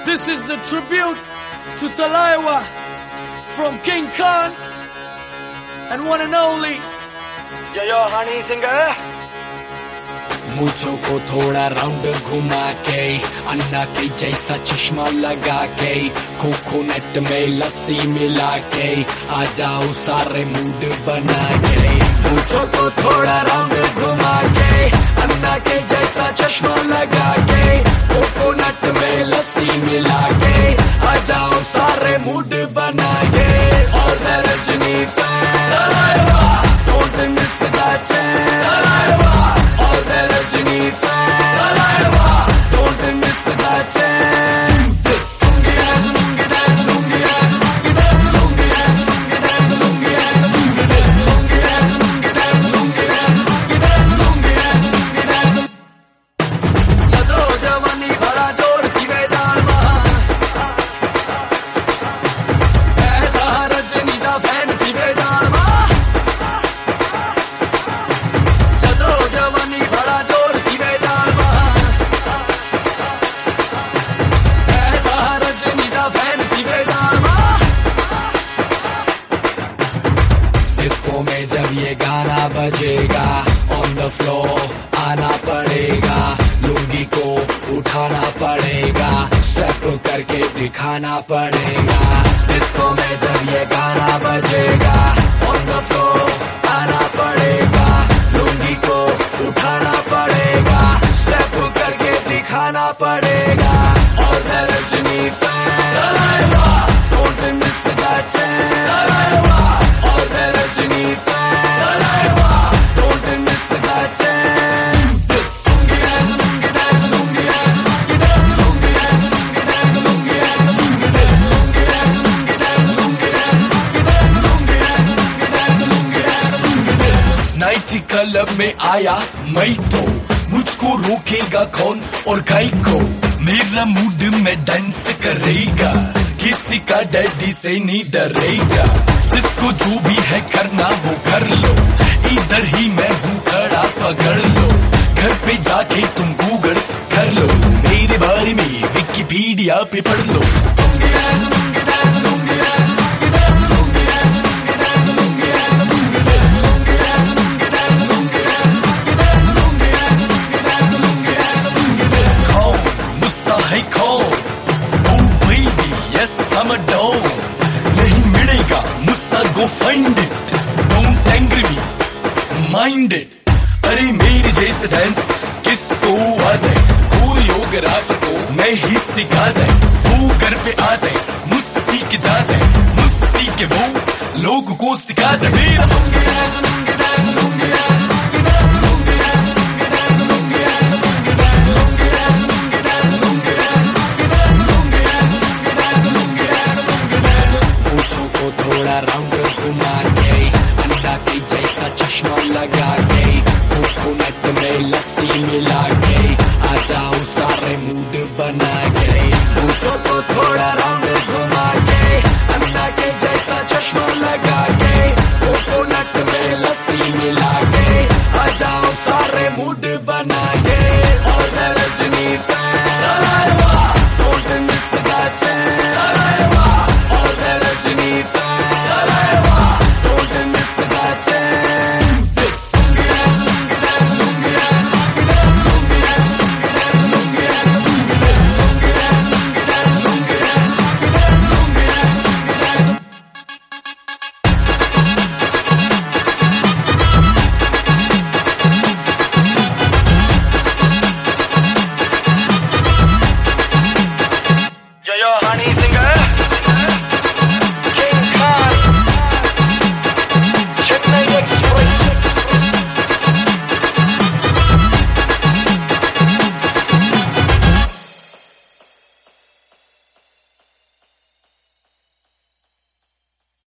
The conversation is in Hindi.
This is the tribute to Talaiwa from King Khan and one and only Yo Honey Singer. मुझो को थोड़ा राउंड घुमा के अन्ना के जैसा चश्मा लगा के कोकोनट में लस्सी मिला के आ जाओ सारे मूड बना के। मुझो को थोड़ा राउंड घुमा के अन्ना के जैसा चश्मा लगा के कोकोनट में लस्सी मिला के आ जाओ सारे मूड बना के। और मैं Rajni fan, don't miss that chance। और मैं Rajni fan, don't miss that chance। चलो जवानी बड़ा जोर सी बेजान रजनी दा फैन सी बेजान में जब ये गाना बजेगा ऑन द फ्लोर आना पड़ेगा, लुंगी को उठाना पड़ेगा, स्टेप करके दिखाना पड़ेगा। डिस्को में जब ये गाना बजेगा ऑन द फ्लोर आना पड़ेगा, लुंगी को उठाना पड़ेगा, स्टेप करके दिखाना पड़ेगा। और मैं Rajni fan, don't miss that chance. और मैं Rajni fan, don't miss that chance. Nighty club में आया मैं तो, मुझको रोकेगा कौन और गाय को, मेरा मूड में डांस करेगा, किसी का डैडी से नहीं डरेगा। इसको जो भी है करना वो कर लो, इधर ही मैं हूँ खड़ा पकड़ लो, घर पे जाके तुम गूगल कर लो, मेरे बारे में विकिपीडिया पे पढ़ लो। Go find it, don't angry me, mind it। अरे मेरे जैसे डांस किसको आता है, कोरियोग्राफर को मैं ही सिखाता है, वो घर पे आता है मुझसे सीख जाता है, मुझसे सीख के वो लोगों को सिखाता है। थोड़ा राउंड घुमा के अंडा के जैसा चश्मा लगा के कोकोनट में लस्सी मिला के आ जाओ सारे मूड बना के। मुझको तो थोड़ा